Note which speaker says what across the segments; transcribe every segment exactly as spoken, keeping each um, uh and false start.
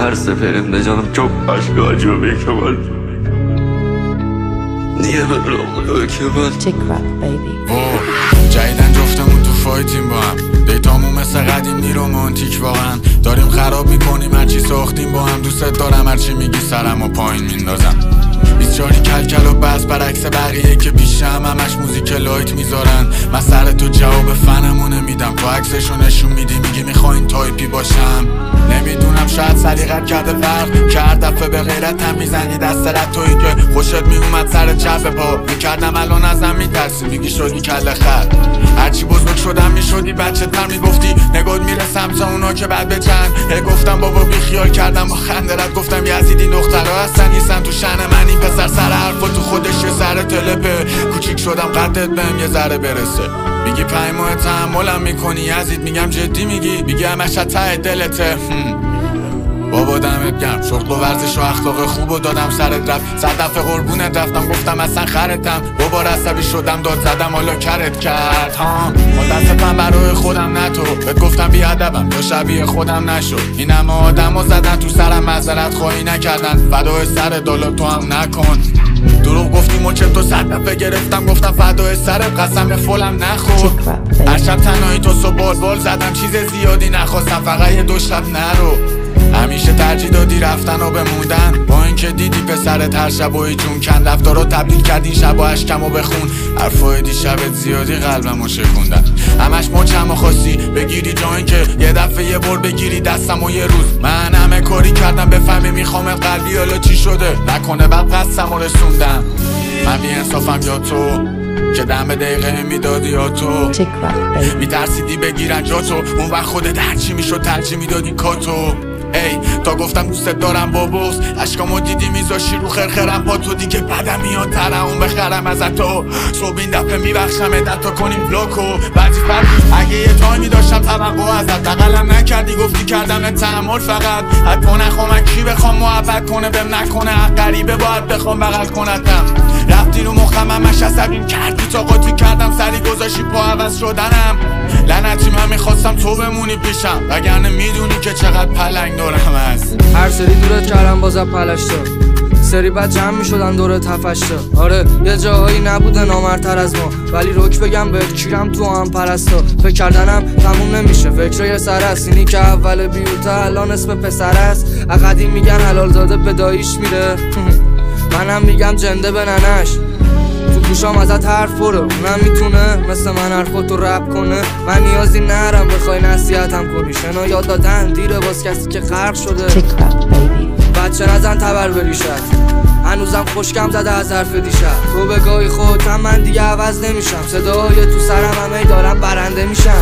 Speaker 1: her seferinde canım çok başka acıyor be Kemal. Niye böyle oluyor Kemal?
Speaker 2: Chick rap baby.
Speaker 3: جدیدن جفتمون تو فایتیم با هم، دیتامون مثل قدیم رومانتیک واقعا. داریم خراب میکنیم هرچی ساختیم با هم. دوست دارم هرچی میگی سرم و پایین میندازم. بیست چاری کل کل و بس برعکس بقیه که پیشم همش موزیک لایت میذارن. من سر تو جواب فنمو نمیدم، تو عکسشو نشون میدی میگی میخواین تایپی باشم. نمیدونم شاید سلیقت کرده فرق کرد، دفعه به غیرتم میزنی دست رد تویی که خوشت میومد سر چپ پا میکردم. الان ازم میترسی میگی شدی کل خر. هرچی بزرگ شدم میشدی بچه تر میگفتی نگات میره سمت اونا که بعد بچن. هی گفتم بابا بی خیال کردم با خندرت گفتم یزیدی دخترها هستن نیستن تو شن من. این پسر سر حرفا تو خودش یه ذره تلپه. کوچیک شدم قدت بهم یه ذره برسه. میگی پنج ماه تحملم میکنی یزید، میگم جدی میگی میگی همش ته دلته. بابا دمت گرم، شغل و ورزش و اخلاق خوب و دادم سرت رفت. صد دفعه قربونت رفتم گفتم اصلا خرتم. بابا عصبی شدم داد زدم حالا کرت کرد ها. متاسفم برای خودم نه تو، بهت گفتم بیادبم یا شبیه خودم نشو. این همه آدم ها زدن تو سرم معذرت خواهی نکردن. فدای سر دالا تو هم نکن. دروغ گفتیم و چه تو صد دفعه گرفتم گفتم فدای سرت قسم فولم نخور. هر شب تنهایی تو صبح بال بال زدم چیز زیادی نخواستم فقط یه دو شب نرو. همیشه ترجیح دادی رفتن و بموندن با اینکه دیدی پسرت هر شب و جون کن. رفتارو تبدیل کردین شب و اشکم و بخون. حرفای دیشبت زیادی قلبمو شکوندن. همش مچمو خواستی بگیری جا اینکه یه دفعه یه بر بگیری دستم و یه روز. من همه کاری کردم بفهمی میخوامت قلبی حالا چی شده نکنه بعد قصم و رسوندم. من بی انصافم یا تو که دم دقیقه میدادی یا تو میترسیدی بگیرن جا تو. اون وقت خودت هرچی میشد ترجیح میدادی کاتو. ای تا گفتم دوست دارم با بغض اشکامو دیدی میذاشی رو خرخرم با تو. دیگه بدم میاد ترمون بخرم ازت تو. صبح این دفعه میبخشم ادت تا کنیم بلوکو. بعدی فرد اگه یه تایمی داشتم توقع ازت بغلم نکردی گفتی کردم تحمل فقط. حتی نخوام من کی بخوام محبت کنه بهم نکنه. حق غریبه باید بخوام بغل کنتم. رفتی رو مخم همش عصبیم کردی تا قاطی کردم سری گذاشی پا عوض شدنم. لعنتی من میخواستم تو بمونی پیشم وگرنه میدونی که چقدر پلنگ دورم هست.
Speaker 4: هر سری دورت کردم بازم پلشتا، سری بعد جمع میشدن دورت هفشتا. آره یه جاهایی نبوده نامرتر از ما ولی روک بگم بهت کیرم تو هم پرستا. فکر کردنم تموم نمیشه فکر یه سر است. اینی که اول بیوتا الان اسم پسر است. قدیم میگن حلال زاده به داییش میره منم میگم جنده به ننش. تو گوشام ازت حرف برو اونم میتونه مثل من حرفاتو رپ کنه. من نیازی نرم بخوای نصیحتم کنی. شنا یاد دادن دیره باز کسی که غرق شده. بچه نزن تبر بریشت هنوزم خوشکم زده از حرف دیشب. تو بگاهی خودم من دیگه عوض نمیشم. صدای تو سرم همه دارم برنده میشم.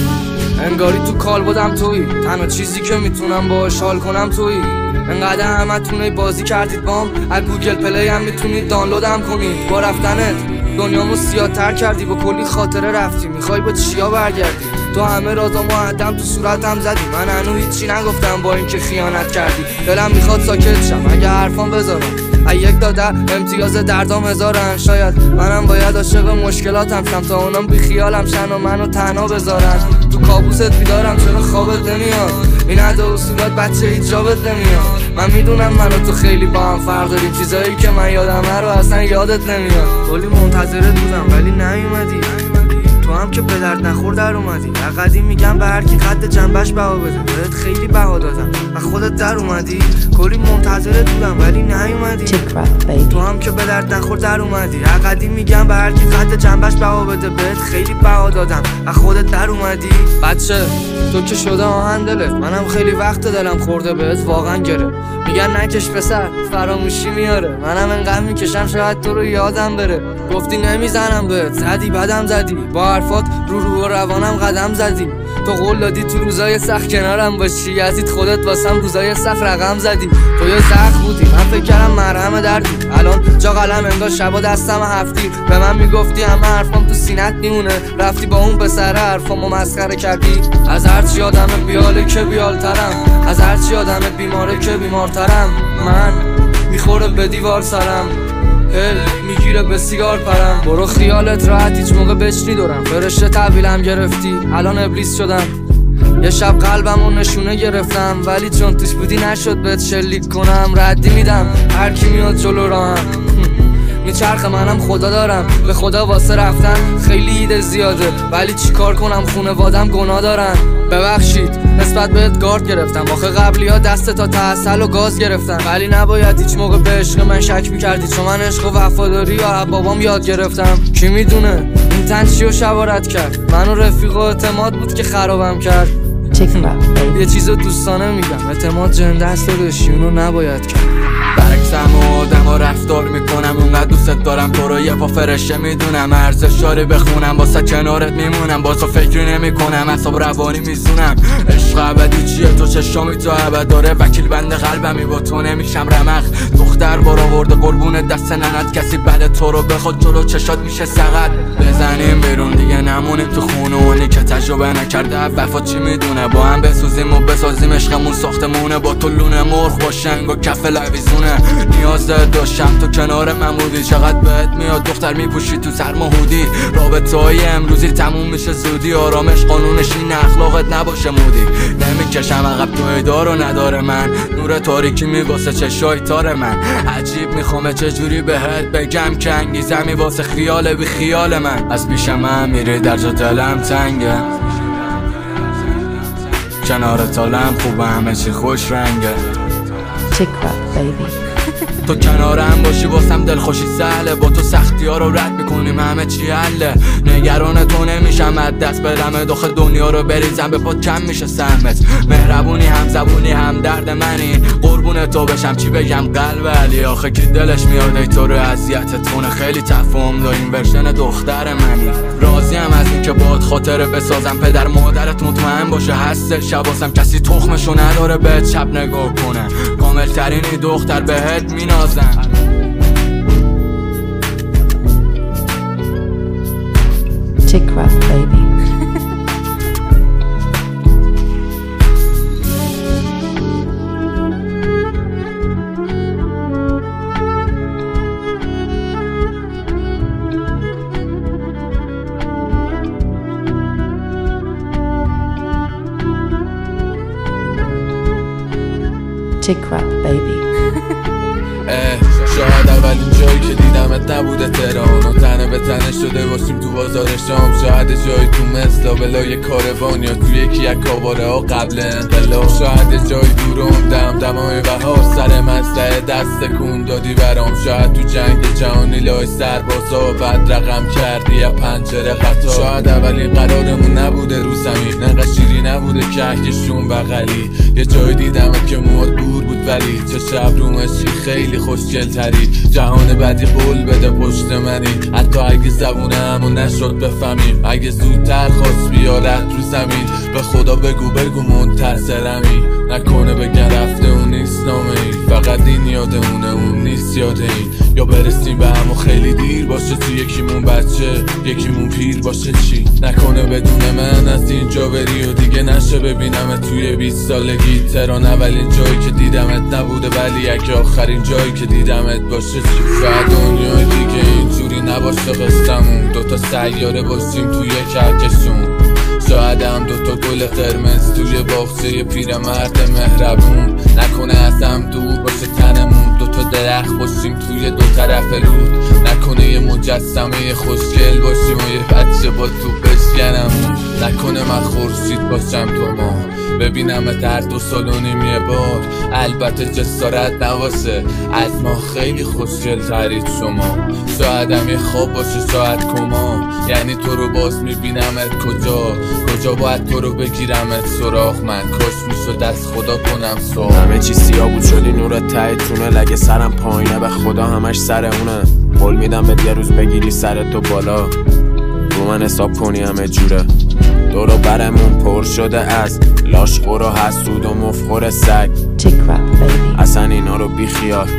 Speaker 4: انگاری تو کال بودم تویی تنها چیزی که میتونم باهاش حال کنم تویی. انقدر همه تونه بازی کردید بام از گوگل پلی هم میتونید دانلودم کنید. با رفتنت دنیامو سیاه تر کردی با کلی خاطره رفتی. میخوای با چیا برگردی؟ تو همه رازا معدم تو صورتم زدی. من هنوز هیچی نگفتم با اینکه خیانت کردی. دلم میخواد ساکت شم اگه حرفام بذارم. یک داده امتیاز دردام هزارن. شاید منم باید عاشق مشکلاتم شم تا اونم بی خیالم شن و منو تنها بذارن. تو کابوست بیدارم چرا خوابت نمیاد؟ این عده اصولات بچه هیچ جابت نمیاد. من میدونم منو تو خیلی با هم فرق داریم. چیزایی که من یادمه رو اصلا یادت نمیاد. کلی منتظرت بودم ولی نیومدی. تو هم که به درد نخور در اومدی. قدیم میگم به هر کی قد جنبش بها بده. بهت خیلی بها دادم و خودت در اومدی. کلی منتظرت بودم ولی نیومدی. تو هم که به درد نخور در اومدی. قدیم میگم به هر کی قد جنبش بها بده. بهت خیلی بها دادم و خودت در اومدی. بچه تو که شده آهن دلت منم خیلی وقت دلم خورده بهت واقعا گره. میگن نکش پسر فراموشی میاره. منم انقدر میکشم شاید تو رو یادم بره. گفتی نمیزنم بهت زدی بدم زدی. با حرفات رو رو و روانم قدم زدی. تو قول دادی تو روزای سخت کنارم باشی. یزید خودت واسم روزای سخت رقم زدی. تو یه سخت بودی من فکر کردم مرهم دردی. الان جا قلم انگار شبا دستم هفتی. به من میگفتی همه حرفام تو سینت میمونه. رفتی با اون پسر حرفامو مسخره کردی. از هرچی آدم بیاله که بیالترم. از هرچی آدم بیماره که بیمارترم. من میخوره به دیوار سرم. هل میگیره به سیگار پرم. برو خیالت راحت هیچ موقع بچنی دورم. فرشته تحویلم گرفتی الان ابلیس شدم. یه شب قلبم و نشونه گرفتم، ولی چون توش بودی نشد بهت شلیک کنم. ردی میدم هر کی میاد جلو راهم، میچرخه منم خدا دارم. به خدا واسه رفتن خیلی ایده زیاده، ولی چی کار کنم خونوادم گناه دارن. ببخشید نسبت بهت گارد گرفتم، آخه قبلی ها دست تا تحصل و گاز گرفتم، ولی نباید هیچ موقع به عشق من شک میکردی، چون من عشق و وفاداری یا بابام یاد گرفتم. کی میدونه این تن چی رو شبارت کرد، من و رفیق و اعتماد بود که خرابم کرد. یه چیزو دوستانه میگم، اعتماد جنده است داداشی، اونو نباید کرد.
Speaker 3: برعکسم و آدم ها رفتار میکنم، اونقدر دوست دارم تو رو یه پا فرشه میدونم. ارزش شاره بخونم واسه کنارت میمونم، با تو فکری نمیکنم، اعصاب روانی میزونم. عشق ابدی چیه تو چشامی تو ابد داره، وکیل بند قلبمی با تو نمیشم رمق. دختر بار آورده قربون دست ننت، کسی بعد تو رو بخواد جلو چشات میشه سقط. بزنیم بیرون دیگه نمونیم تو خونه، اونی که تجربه نکرده وفا چی میدونه. با هم بسوزیم و بسازیم عشقمون ساختمونه، با تو لونه مرغ با شنگ و کف لویزونه. نیاز داشتم تو کنار من بودی، چقدر بهت میاد دختر میپوشی تو سرما هودی. رابطه های امروزی تموم میشه زودی، آرامش قانونش این اخلاقت نباشه مودی. نمیکشم عقب تو ایدارو نداره من، نور تاریکی میواسه چشای تار من. عجیب میخوامه چجوری بهت بگم که انگیزمی واسه خیال بی خیال من. از پیش من میری در جا دلم تنگه، کنارت حالم خوبه همه چی خوش رنگه. تو کنارم باشی واسم دلخوشی سهله، با تو سختی ها رو رد میکنیم همه چی حله. نگران تو نمیشم از دست بدم، داخل دنیا رو بریزم به پات کم میشه سهمت. مهربونی هم زبونی هم درد منی، قربون تو بشم چی بگم قلب علی. آخه کی دلش میاد ای تو رو اذیتت کنه، خیلی تفاهم داریم ورژن دختر منی. راضیم از این که باهات خاطره بسازم، پدر مادرت مطمئن باشه هستش شباسم، کسی تخمشو نداره بهت شب نگاه کنه. کامل ترینی دختر بهت مینازم.
Speaker 2: Chick rap, baby. Chick rap, baby.
Speaker 3: شاید اولین جایی که دیدمت نبوده تهران و تنه به تنه شده باشیم تو بازار شام. شاید جایی تو مثل بلای کاروان یا تو یکی از کاباره ها قبل انقلاب. شاید جایی دورم دم دمای بهار سر مسئله دست کن دادی برام. شاید تو جنگ جهانی لای سربازا بعد رقم کردی یا پنجره قطار. شاید اولین قرارمون نبوده رو زمین، انقدر شیری نبوده کهکشون بغلی. یه جایی دیدمت که موهات دور بود ولی چه شب رومشی خیلی خوشگل تری. جهان بعدی قول بده پشت منی، حتی اگه زبونمو نشد بفهمیم. اگه زودتر خواست بیارت رو زمین، به خدا بگو بگو منتظرمی. نکنه بگن رفته اون نیست نامه ای، فقط این یادمونه اون نیست یاد این. یا برسیم به همو خیلی دیر باشه، تو یکیمون بچه یکیمون پیر باشه چی. نکنه بدون من از اینجا بری و دیگه نشه ببینم توی بیست سالگی. تهران اولین جایی که دیدمت نبوده ولی اگه آخرین جایی که دیدمت باشه چی. شاید دنیای دیگه اینجوری نباشه قصتمون، دوتا سیاره باشیم توی کهکشون. شاید هم دوتا گل قرمز توی باغچه پیرمرد مهربون. نکنه از هم دور باشه تنمون، دوتا درخت باشیم توی دو طرف رود. نکنه یه مجسمه خوشگل باشیم و یه بچه با تو بشکنمون. نکنه من خورشید باشم تو ما، ببینم در دو سال و نیم یه بار. البته جسارت نواسه، از ما خیلی خوشگل ترید شما. شاید هم یه خواب باشه شاید کما، یعنی تو رو باز میبینمت کجا. کجا باید تو رو بگیرمت سراغ من، کاش میشد از خدا کنم سوال.
Speaker 5: همه چی سیاه بود شدی نورت ته تونه، لگه سرم پایینه به خدا همش سر اونه. قول میدم به یه روز بگیری سرت تو بالا، رو من حساب کنی همه جوره. دورو برمون پر شده از لاشخور و حسود و مفخور سگ. اصلا اینا رو بی خیال،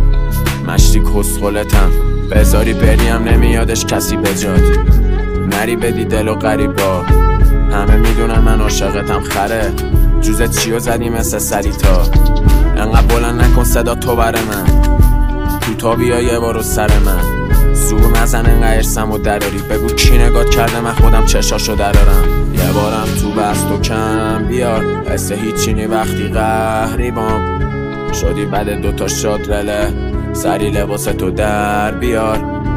Speaker 5: مشتی کسخلتم بذاری بریم نمیادش کسی بجاد. نری بدی دل و غریبا، همه میدونن من عاشقتم خره. جوزت چیو زدی مثل سریتا، انقدر بلند نکن صدا تو بر من. تو تا بیا یه بارو سر من، زور نزن انقدر ارسم و دراری. بگو کی نگات کرده من خودم چشاشو درارم. یه بارم تو بست و کم بیار، حس هیچی نی وقتی قهری بام شدی بعد دوتا شاد رله. سری لباس تو در بیار،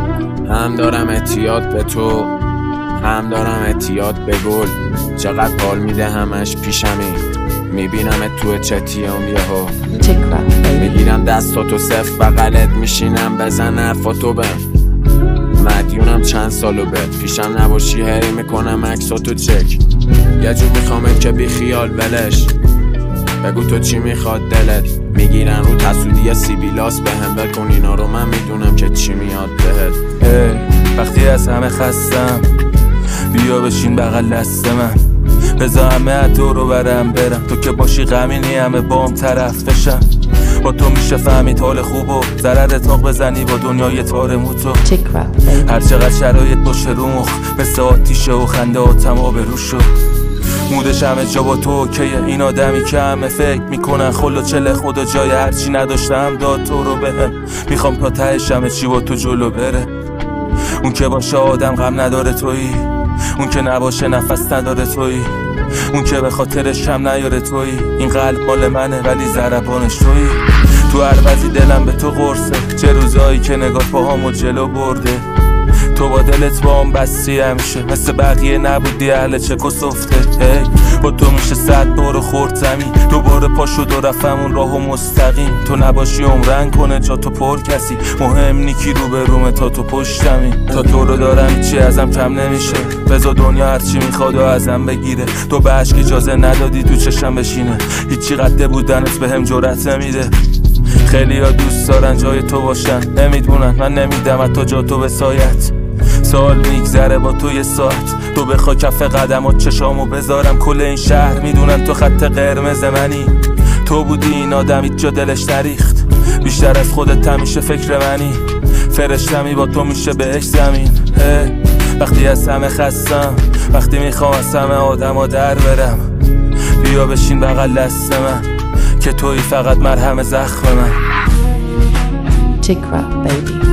Speaker 5: هم دارم اعتیاد به تو هم دارم اعتیاد به گل. چقدر حال میده همش پیشمی، میبینم تو چتیام یهو
Speaker 2: Tick rap baby.
Speaker 5: میگیرم دستاتو صف بغلت میشینم بزن حرفاتو بهم. مدیونم چند سالو بهت، پیشم نباشی هری میکنم عکساتو چک. یه جور میخوامم که بی خیال ولش، بگو تو چی میخواد دلت. میگیرن رو تسودی سیبیلاس به هم ول کن اینا رو، من میدونم که چی میاد بهت.
Speaker 6: hey, وقتی از همه خستم بیا بشین بغل دست من، بذار همه دورو برم برم. تو که باشی غمینی همه بام طرف بشم. با تو میشه فهمید حال خوب و ضرر تاق بزنی با دنیای تار موتو.
Speaker 2: Tick rap baby.
Speaker 6: هر چقدر شرایط باشه رو مخ مثل آتیشه و خنده آتم آب رو شد. مودش همه جا با تو اوکیه، این آدمی که همه فکر میکنن خلو چله خدا جای هرچی نداشتم داد تو رو بهم. میخوام تا تهش همه چی با تو جلو بره. اون که باشه آدم غم نداره تویی، اون که نباشه نفس نداره تویی، اون که به خاطرش هم نیاره تویی. این قلب مال منه ولی ضربانش تویی. تو هر وضعی دلم به تو قرصه، چه روزایی که نگاه پاهامو جلو برده. تو با دلت با هم بستی همیشه، مثل بقیه نبودی اهل چک و سفته. hey, با تو میشه صد بارو خورد زمین، دوباره پا شد و رفتم اون راهو مستقیم. تو نباشی عمرن کنه جا تو پر کسی، مهم نیکی رو به رومه تا تو پشتمی. تا تو رو دارم هیچی ازم کم نمیشه، بذار دنیا هرچی میخواد و ازم بگیره. تو به عشق اجازه ندادی تو چشم بشینه، هیچی قده بودنت به هم جرأت نمیده. خیلی ها دوست دارن جای تو باشن، نمیدونن من نمیدم حتی جا تو به سایت. سال میگذره با تو یه ساعت، تو بخوای کف قدمات چشامو بذارم. کل این شهر میدونن تو خط قرمز منی. تو بودی این آدم هیچ جا دلش نریخت، بیشتر از خودت همیشه فکر منی. فرشتمی با تو میشه بهش زمین. hey, وقتی از همه خستم، وقتی میخوام از همه آدما در برم، بیا بشین بغل دست من که تویی فقط مرهم زخم من.
Speaker 2: Tick rap baby.